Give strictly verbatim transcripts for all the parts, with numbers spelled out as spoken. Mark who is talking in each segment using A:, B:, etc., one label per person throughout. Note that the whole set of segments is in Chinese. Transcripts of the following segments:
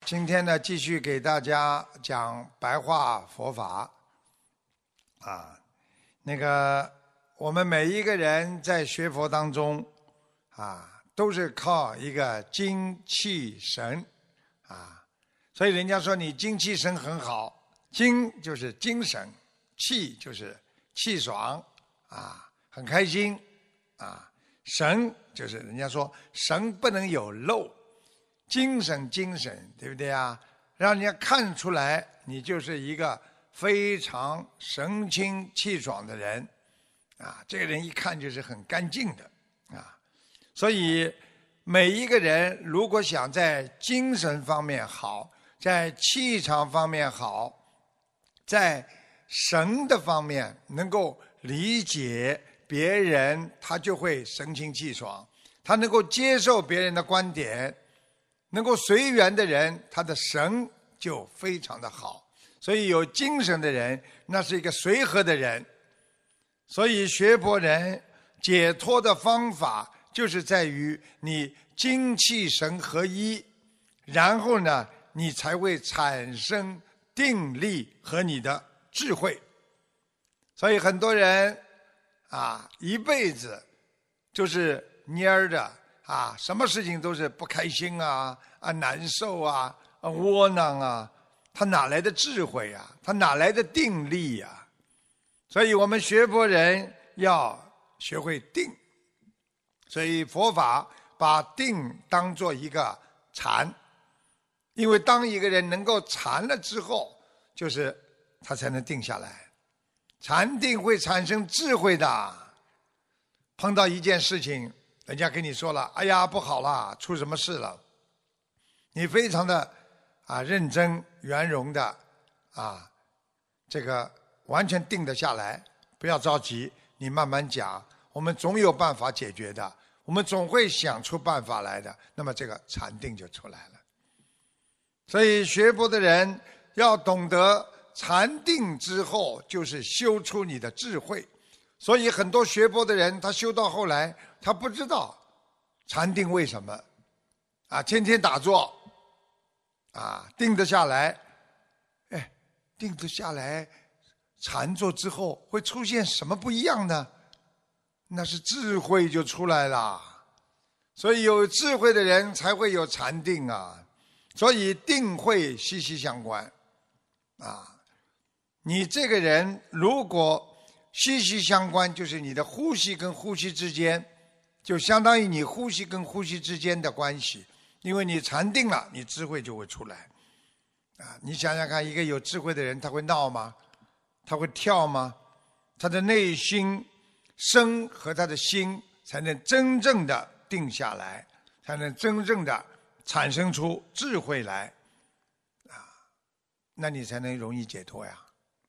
A: 今天呢，继续给大家讲白话佛法。啊，那个我们每一个人在学佛当中，啊，都是靠一个精气神，啊，所以人家说你精气神很好，精就是精神，气就是气爽，啊，很开心，啊，神就是人家说神不能有漏。精神精神，对不对啊？让人家看出来你就是一个非常神清气爽的人啊，这个人一看就是很干净的啊。所以每一个人如果想在精神方面好，在气场方面好，在神的方面能够理解别人，他就会神清气爽，他能够接受别人的观点，能够随缘的人，他的神就非常的好。所以有精神的人，那是一个随和的人。所以学佛人解脱的方法，就是在于你精气神合一，然后呢，你才会产生定力和你的智慧。所以很多人啊，一辈子就是蔫的啊，什么事情都是不开心啊，啊难受啊，啊窝囊啊，他哪来的智慧啊？他哪来的定力啊？所以我们学佛人要学会定。所以佛法把定当作一个禅，因为当一个人能够禅了之后，就是他才能定下来。禅定会产生智慧的。碰到一件事情，人家跟你说了，哎呀不好了，出什么事了，你非常的啊认真圆融的啊，这个完全定得下来，不要着急，你慢慢讲，我们总有办法解决的，我们总会想出办法来的，那么这个禅定就出来了。所以学佛的人要懂得禅定之后就是修出你的智慧。所以很多学佛的人，他修到后来，他不知道禅定为什么啊，天天打坐啊，定得下来，哎，定得下来，禅坐之后会出现什么不一样呢？那是智慧就出来了。所以有智慧的人才会有禅定啊，所以定慧息息相关啊。你这个人如果息息相关，就是你的呼吸跟呼吸之间，就相当于你呼吸跟呼吸之间的关系。因为你禅定了，你智慧就会出来啊！你想想看，一个有智慧的人，他会闹吗？他会跳吗？他的内心身和他的心才能真正的定下来，才能真正的产生出智慧来啊！那你才能容易解脱呀！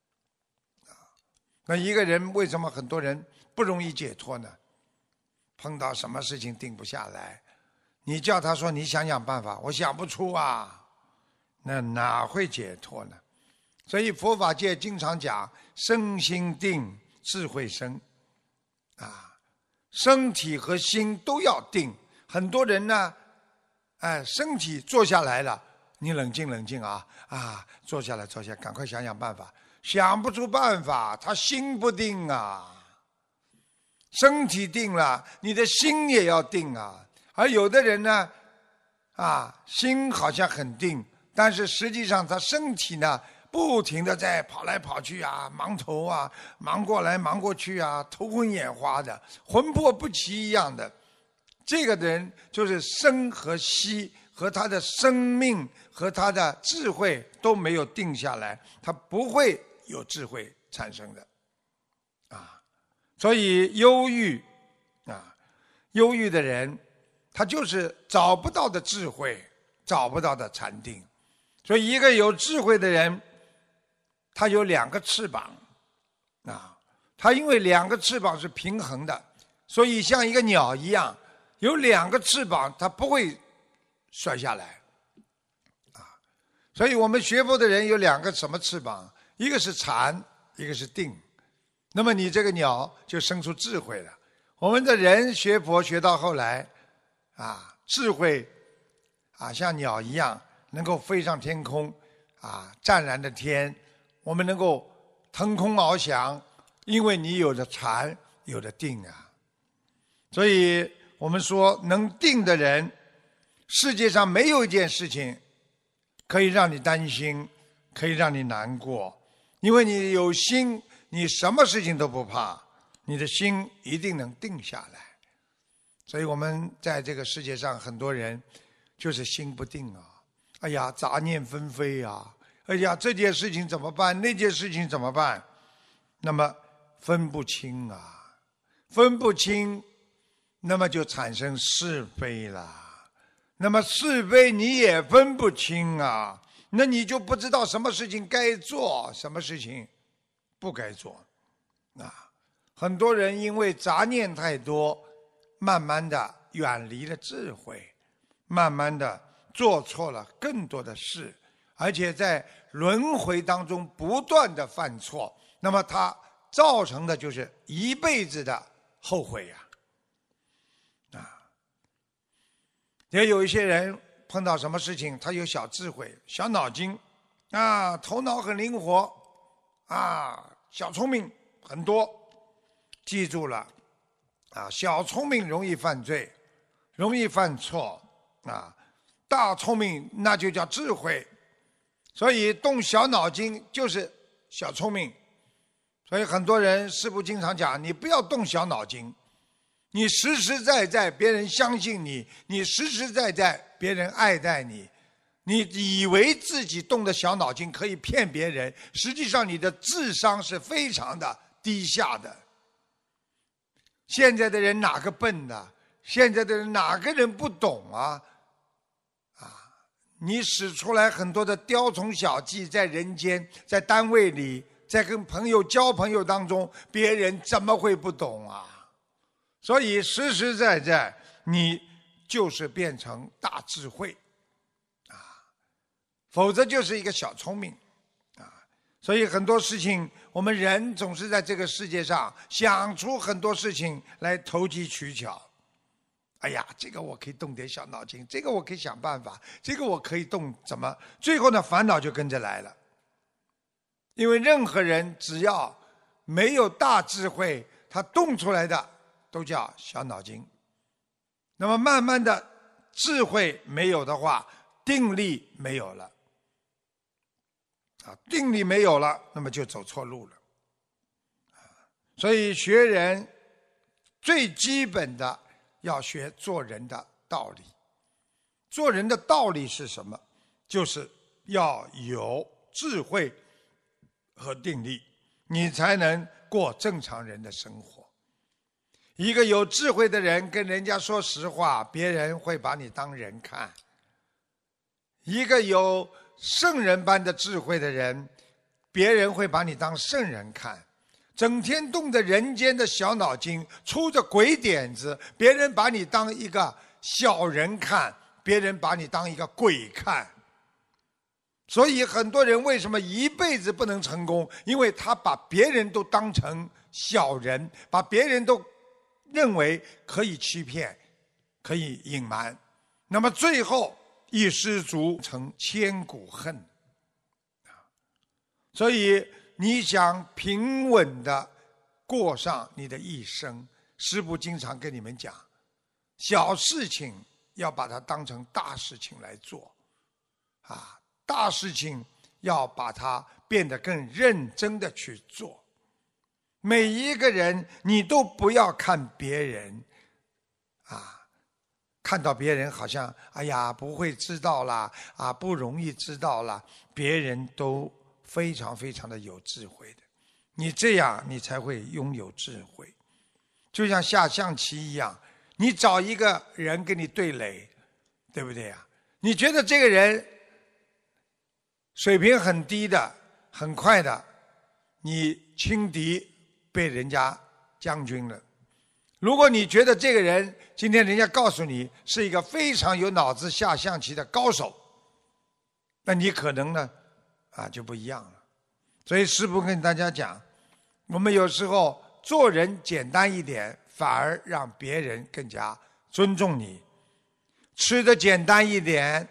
A: 那一个人为什么很多人不容易解脱呢？碰到什么事情定不下来，你叫他说你想想办法，我想不出啊，那哪会解脱呢？所以佛法界经常讲身心定智慧生啊，身体和心都要定。很多人呢，哎，身体坐下来了，你冷静冷静啊啊，坐下来坐下来，赶快想想办法。想不出办法，他心不定啊。身体定了，你的心也要定啊。而有的人呢，啊，心好像很定，但是实际上他身体呢，不停地在跑来跑去啊，忙头啊，忙过来忙过去啊，头昏眼花的，魂魄不齐一样的。这个人就是身和息和他的生命和他的智慧都没有定下来，他不会有智慧产生的啊。所以忧郁啊，忧郁的人他就是找不到的智慧，找不到的禅定。所以一个有智慧的人，他有两个翅膀啊，他因为两个翅膀是平衡的，所以像一个鸟一样，有两个翅膀它不会摔下来啊。所以我们学佛的人有两个什么翅膀？一个是禅，一个是定。那么你这个鸟就生出智慧了。我们的人学佛学到后来啊，智慧啊像鸟一样能够飞上天空，啊，湛蓝的天，我们能够腾空翱翔，因为你有了禅，有了定啊。所以我们说，能定的人，世界上没有一件事情可以让你担心，可以让你难过，因为你有心，你什么事情都不怕，你的心一定能定下来。所以我们在这个世界上，很多人就是心不定啊，哎呀，杂念纷飞啊，哎呀，这件事情怎么办？那件事情怎么办？那么分不清啊，分不清，那么就产生是非了。那么是非你也分不清啊，那你就不知道什么事情该做，什么事情不该做啊。很多人因为杂念太多，慢慢的远离了智慧，慢慢的做错了更多的事，而且在轮回当中不断的犯错，那么他造成的就是一辈子的后悔呀、啊。啊，也有一些人碰到什么事情，他有小智慧、小脑筋，啊，头脑很灵活，啊，小聪明很多。记住了，啊，小聪明容易犯罪，容易犯错，啊，大聪明那就叫智慧。所以动小脑筋就是小聪明。所以很多人师父经常讲，你不要动小脑筋，你实实在在别人相信你，你实实在在别人爱戴你，你以为自己动的小脑筋可以骗别人，实际上你的智商是非常的低下的。现在的人哪个笨的？现在的人哪个人不懂啊？啊，你使出来很多的雕虫小技，在人间，在单位里，在跟朋友交朋友当中，别人怎么会不懂啊？所以实实在在，你就是变成大智慧啊，否则就是一个小聪明啊。所以很多事情，我们人总是在这个世界上想出很多事情来投机取巧。哎呀，这个我可以动点小脑筋，这个我可以想办法，这个我可以动怎么？最后呢，烦恼就跟着来了。因为任何人只要没有大智慧，他动出来的都叫小脑筋。那么慢慢的，智慧没有的话，定力没有了，啊，定力没有了，那么就走错路了。所以学人最基本的要学做人的道理。做人的道理是什么？就是要有智慧和定力，你才能过正常人的生活。一个有智慧的人跟人家说实话，别人会把你当人看。一个有圣人般的智慧的人，别人会把你当圣人看。整天动着人间的小脑筋，出着鬼点子，别人把你当一个小人看，别人把你当一个鬼看。所以很多人为什么一辈子不能成功？因为他把别人都当成小人，把别人都认为可以欺骗，可以隐瞒，那么最后一失足成千古恨。所以你想平稳地过上你的一生，师父经常跟你们讲，小事情要把它当成大事情来做，啊，大事情要把它变得更认真地去做。每一个人你都不要看别人啊，看到别人好像哎呀不会知道啦，啊不容易知道啦，别人都非常非常的有智慧的，你这样你才会拥有智慧。就像下象棋一样，你找一个人跟你对垒，对不对啊？你觉得这个人水平很低的，很快的，你轻敌被人家将军了。如果你觉得这个人今天人家告诉你是一个非常有脑子下象棋的高手，那你可能呢啊就不一样了。所以师父跟大家讲，我们有时候做人简单一点，反而让别人更加尊重你。吃的简单一点，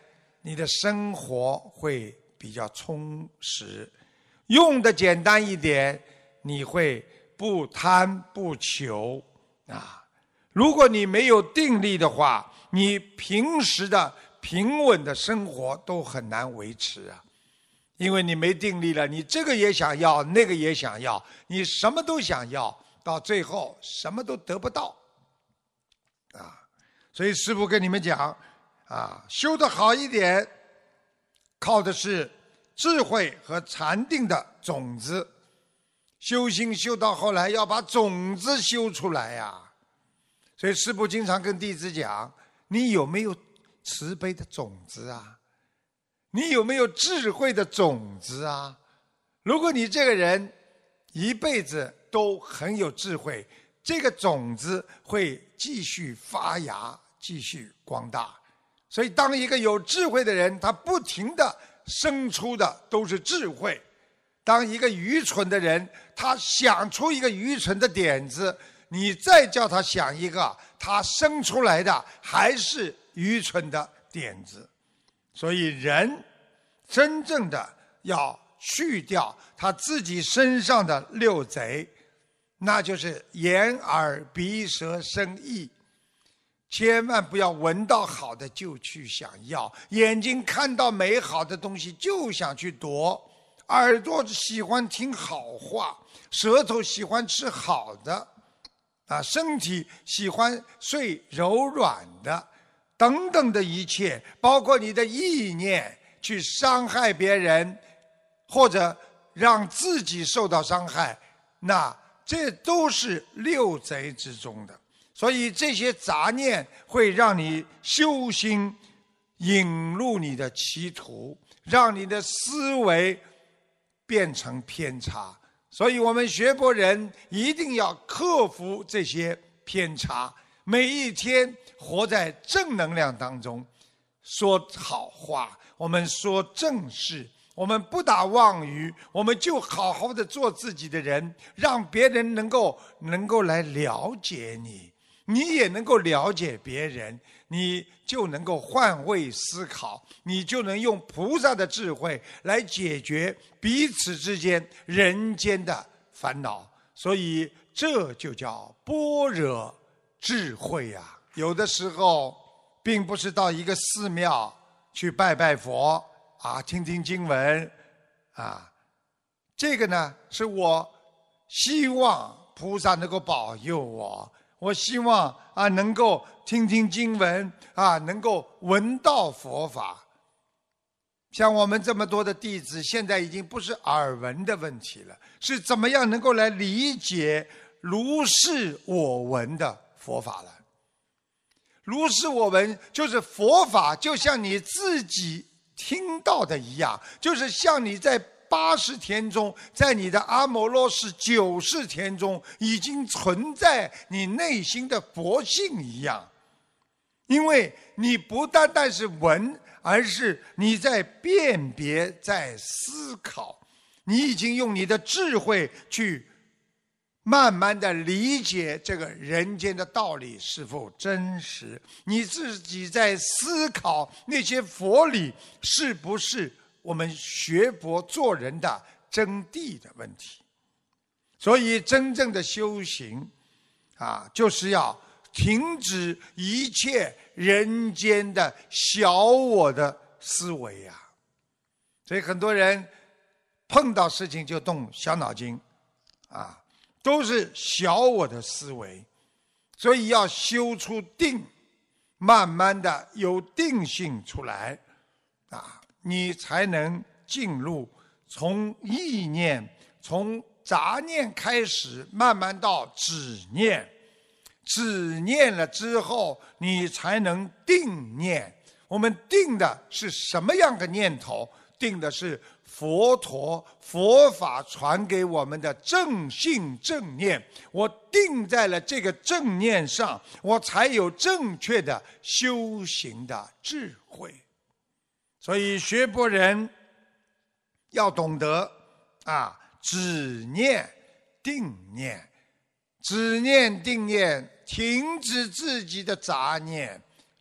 A: 你的生活会比较充实。用的简单一点，你会不贪不求啊。如果你没有定力的话，你平时的平稳的生活都很难维持啊。因为你没定力了，你这个也想要，那个也想要，你什么都想要，到最后什么都得不到啊。所以师父跟你们讲啊，修得好一点，靠的是智慧和禅定的种子。修心修到后来要把种子修出来呀、啊。所以师父经常跟弟子讲，你有没有慈悲的种子啊？你有没有智慧的种子啊？如果你这个人一辈子都很有智慧，这个种子会继续发芽，继续光大。所以当一个有智慧的人，他不停地生出的都是智慧。当一个愚蠢的人，他想出一个愚蠢的点子，你再叫他想一个，他生出来的还是愚蠢的点子。所以人真正的要去掉他自己身上的六贼，那就是眼耳鼻舌身意。千万不要闻到好的就去想要，眼睛看到美好的东西就想去夺，耳朵喜欢听好话，舌头喜欢吃好的啊，身体喜欢睡柔软的，等等的一切，包括你的意念去伤害别人，或者让自己受到伤害，那这都是六贼之中的。所以这些杂念会让你修心引入你的歧途，让你的思维变成偏差。所以我们学佛人一定要克服这些偏差，每一天活在正能量当中，说好话，我们说正事，我们不打妄语，我们就好好的做自己的人，让别人能够能够来了解你，你也能够了解别人，你就能够换位思考，你就能用菩萨的智慧来解决彼此之间人间的烦恼。所以这就叫般若智慧啊！有的时候并不是到一个寺庙去拜拜佛啊，听听经文啊，这个呢是我希望菩萨能够保佑我，我希望啊能够听听经文啊，能够闻到佛法。像我们这么多的弟子，现在已经不是耳闻的问题了，是怎么样能够来理解如是我闻的佛法了。如是我闻就是佛法，就像你自己听到的一样，就是像你在八十田中，在你的阿摩罗氏九世田中已经存在你内心的佛性一样。因为你不单单是闻，而是你在辨别，在思考，你已经用你的智慧去慢慢的理解这个人间的道理是否真实，你自己在思考那些佛理是不是我们学佛做人的真谛的问题。所以真正的修行啊，就是要停止一切人间的小我的思维啊。所以很多人碰到事情就动小脑筋啊，都是小我的思维。所以要修出定，慢慢的有定性出来啊，你才能进入从意念，从杂念开始，慢慢到止念。止念了之后，你才能定念。我们定的是什么样的念头？定的是佛陀佛法传给我们的正信正念。我定在了这个正念上，我才有正确的修行的智慧。所以学佛人要懂得啊，止念定念，止念定念，停止自己的杂念，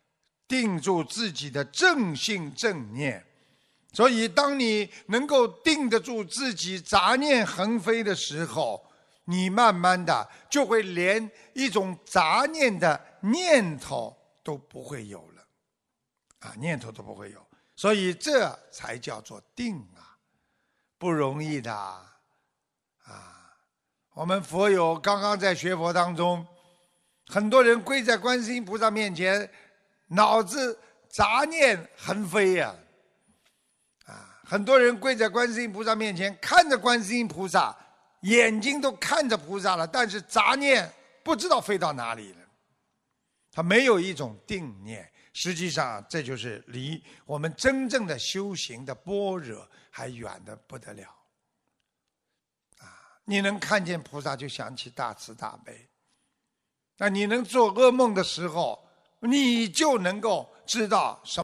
A: 定住自己的正性正念。所以当你能够定得住自己杂念横飞的时候，你慢慢的就会连一种杂念的念头都不会有了，啊，念头都不会有。所以这才叫做定啊，不容易的啊！我们佛友刚刚在学佛当中，很多人跪在观世音菩萨面前，脑子杂念横飞呀、啊，啊，很多人跪在观世音菩萨面前，看着观世音菩萨，眼睛都看着菩萨了，但是杂念不知道飞到哪里了，他没有一种定念。实际上，这就是离我们真正的修行的般若还远得不得了。啊，你能看见菩萨就想起大慈大悲，那你能做噩梦的时候，你就能够知道什么